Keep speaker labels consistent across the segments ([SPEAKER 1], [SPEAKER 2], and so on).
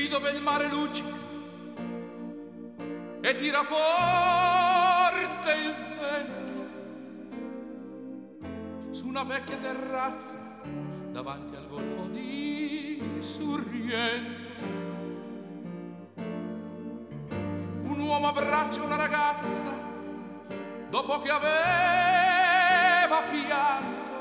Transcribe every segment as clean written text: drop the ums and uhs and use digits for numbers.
[SPEAKER 1] dove il mare luccica e tira forte il vento su una vecchia terrazza davanti al golfo di Sorrento. Un uomo abbraccia una ragazza dopo che aveva pianto,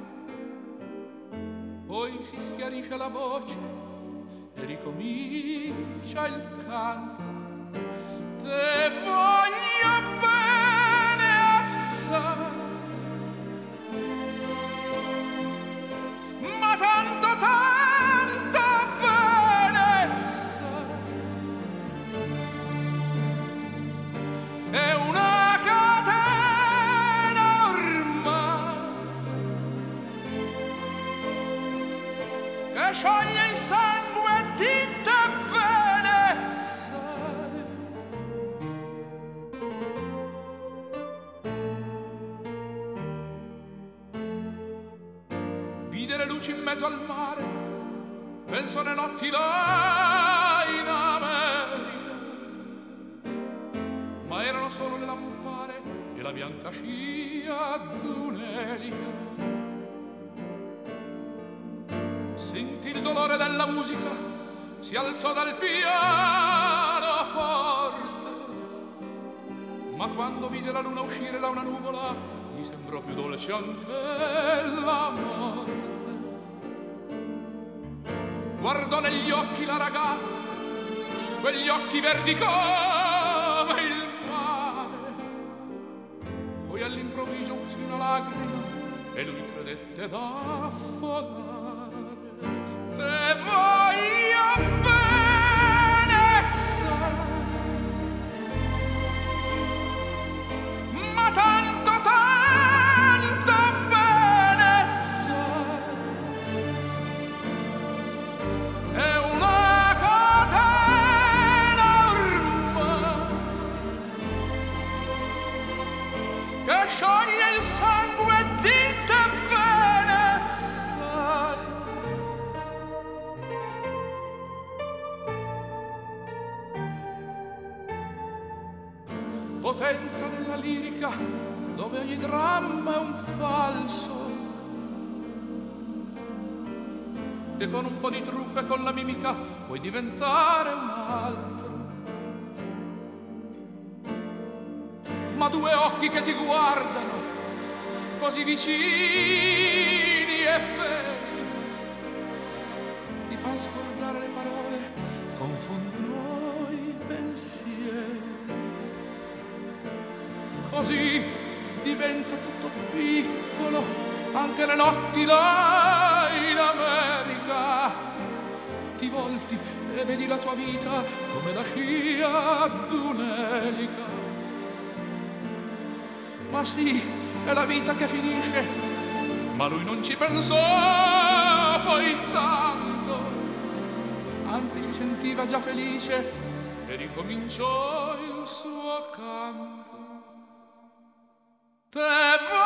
[SPEAKER 1] poi si schiarisce la voce e ricomincia il canto. Te voglio bene assai, ma tanto bene sai. È una catena ormai che scioglie il sangue di te bene sai. Vide le luci in mezzo al mare, penso alle notti là in America, ma erano solo le lampare e la bianca scia d'un'elica. Sentì il dolore della musica, si alzò dal pianoforte, ma quando vide la luna uscire da una nuvola gli sembrò più dolce anche la morte. Guardò negli occhi la ragazza, quegli occhi verdi come il mare, poi all'improvviso uscì una lacrima e lui credette d'affogare. Te voglio bene sai, ma tanto bene sai. È una catena ormai che scioglie il sangue di te bene sai. Potenza della lirica, dove ogni dramma è un falso, e con un po' di trucco e con la mimica puoi diventare un altro. Ma due occhi che ti guardano così vicini e feri ti fan scordare le parole, confondono i pensieri. Così diventa tutto piccolo, anche le notti là in America. Ti volti e vedi la tua vita come la scia d'un'elica. Ma sì, è la vita che finisce, ma lui non ci pensò poi tanto. Anzi, si sentiva già felice e ricominciò il suo canto. Te